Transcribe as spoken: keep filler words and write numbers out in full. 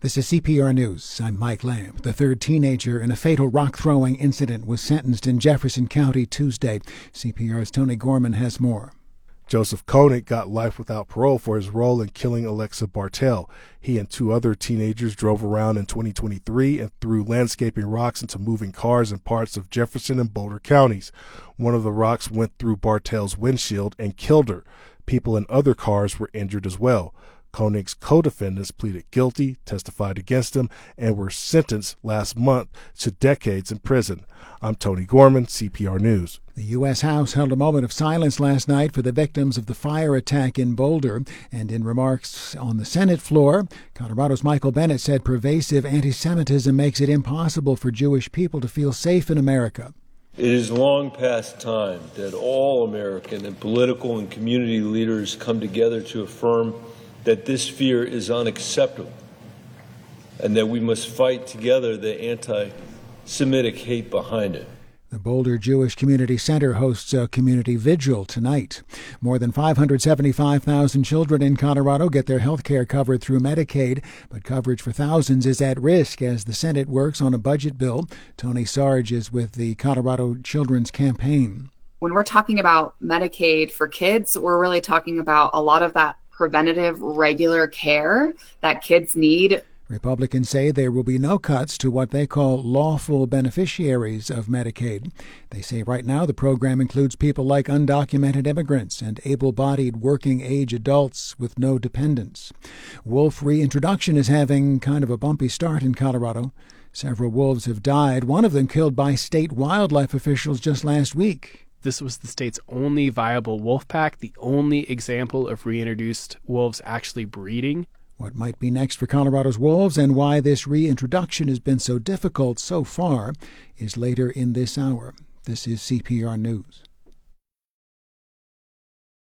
This is C P R News. I'm Mike Lamb. The third teenager in a fatal rock-throwing incident was sentenced in Jefferson County Tuesday. C P R's Tony Gorman has more. Joseph Koenig got life without parole for his role in killing Alexa Bartel. He and two other teenagers drove around in twenty twenty-three and threw landscaping rocks into moving cars in parts of Jefferson and Boulder counties. One of the rocks went through Bartel's windshield and killed her. People in other cars were injured as well. Koenig's co-defendants pleaded guilty, testified against him, and were sentenced last month to decades in prison. I'm Tony Gorman, C P R News. The U S House held a moment of silence last night for the victims of the fire attack in Boulder. And in remarks on the Senate floor, Colorado's Michael Bennet said pervasive anti-Semitism makes it impossible for Jewish people to feel safe in America. It is long past time that all American and political and community leaders come together to affirm that this fear is unacceptable and that we must fight together the anti-Semitic hate behind it. The Boulder Jewish Community Center hosts a community vigil tonight. More than five hundred seventy-five thousand children in Colorado get their health care covered through Medicaid, but coverage for thousands is at risk as the Senate works on a budget bill. Tony Sarge is with the Colorado Children's Campaign. When we're talking about Medicaid for kids, we're really talking about a lot of that preventative, regular care that kids need. Republicans say there will be no cuts to what they call lawful beneficiaries of Medicaid. They say right now the program includes people like undocumented immigrants and able-bodied working-age adults with no dependents. Wolf reintroduction is having kind of a bumpy start in Colorado. Several wolves have died, one of them killed by state wildlife officials just last week. This was the state's only viable wolf pack, the only example of reintroduced wolves actually breeding. What might be next for Colorado's wolves and why this reintroduction has been so difficult so far is later in this hour. This is C P R News.